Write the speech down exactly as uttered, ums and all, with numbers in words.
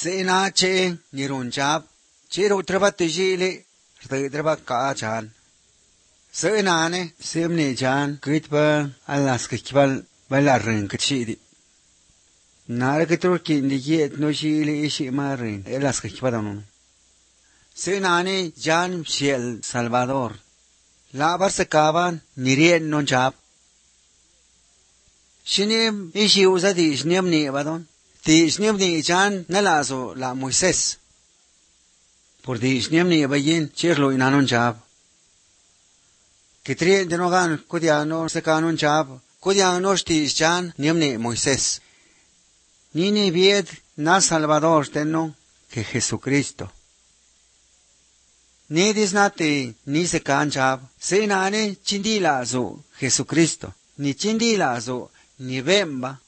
sẽ na chế như rồn cháp chế độ trà bắt tì lệ tự trà bắt cả chan sẽ na nè xem nè chan quyết ba alas cái kibal bala rừng cái chi đi nara cái trôi kinh đi yết nói chi lệ chi mà rừng alas cái kibal đâu sẽ na nè Jan Shiel Salvador la bar se caban nirien non chap shinim ishi usa di shnim ni badon di shnim ni chan nalazo la Moisés por di shnim ni bayin cherlo inanon chap kitri de no gan kodiano se kanon chap kodiano sti chan nim ni Moisés ni ni vied na Salvador tenno que Jesucristo ni disnati ni se canchab se nane chindila zo Jesucristo ni chindila zo ni bemba